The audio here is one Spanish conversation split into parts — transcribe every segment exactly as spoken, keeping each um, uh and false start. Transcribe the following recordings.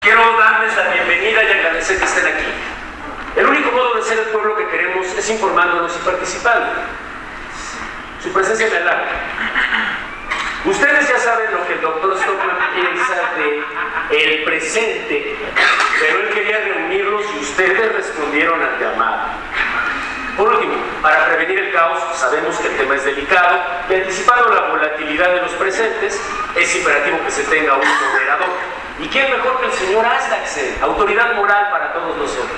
Quiero darles la bienvenida y agradecer que estén aquí. El único modo de ser el pueblo que queremos es informándonos y participando. Su presencia me halaga. Ustedes ya saben lo que el doctor Stockman piensa de el presente, pero él quería reunirlos y ustedes respondieron al llamado. Por último, para prevenir el caos, sabemos que el tema es delicado y anticipando la volatilidad de los presentes, es imperativo que se tenga un moderador. ¿Y quién mejor que el señor Astaxen, autoridad moral para todos nosotros?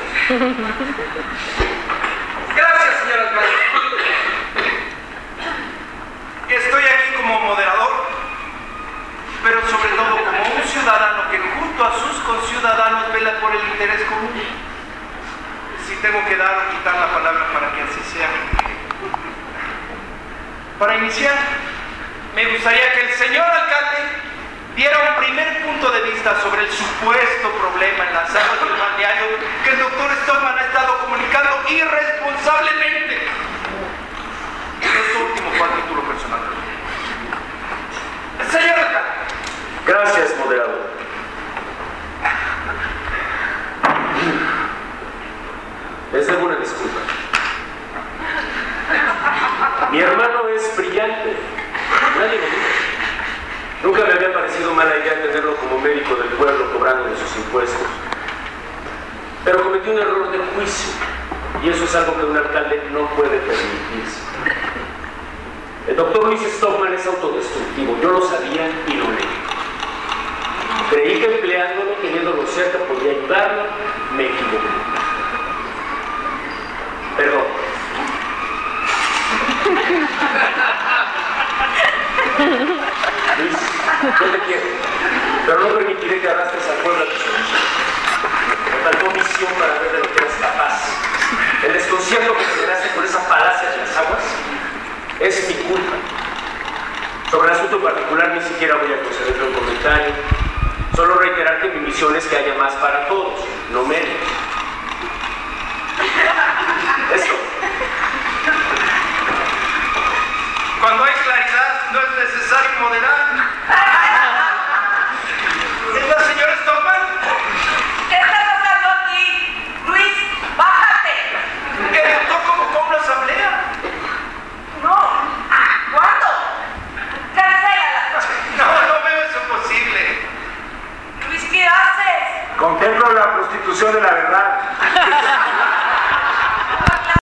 Gracias, señora Alcalde. Estoy aquí como moderador, pero sobre todo como un ciudadano que junto a sus conciudadanos vela por el interés común. Si tengo que dar o quitar la palabra para que así sea. Para iniciar, me gustaría que el señor alcalde diera un primer punto de vista sobre el supuesto problema en las aguas del balneario que el doctor Stockman ha estado comunicando irresponsablemente. Esto último fue a título personal. Señor alcalde. Gracias, moderador. Les debo una disculpa. Mi hermano es brillante. Nadie lo dijo. Nunca me había parecido mala idea tenerlo como médico del pueblo cobrando de sus impuestos. Pero cometí un error de juicio, y eso es algo que un alcalde no puede permitirse. El doctor Luis Stockman es autodestructivo, yo lo sabía y lo leí. Creí que empleándolo, teniéndolo cerca, podía ayudarlo, me equivoqué. Perdón. Luis, yo te quiero, pero no permitiré que arrastres al pueblo a tus soluciones. Me faltó visión para ver de lo que eras capaz. El desconcierto que generaste con esa falacia de las aguas es mi culpa. Sobre el asunto particular ni siquiera voy a concederle un comentario. Solo reiterar que mi misión es que haya más para todos, no menos. Eso. Cuando hay claridad